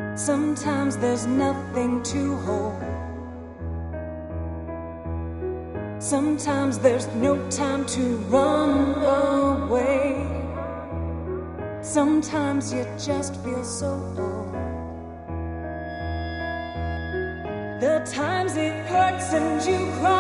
Sometimes there's nothing to hold. Sometimes there's no time to run away. Sometimes you just feel so old. The times it hurts and you cry.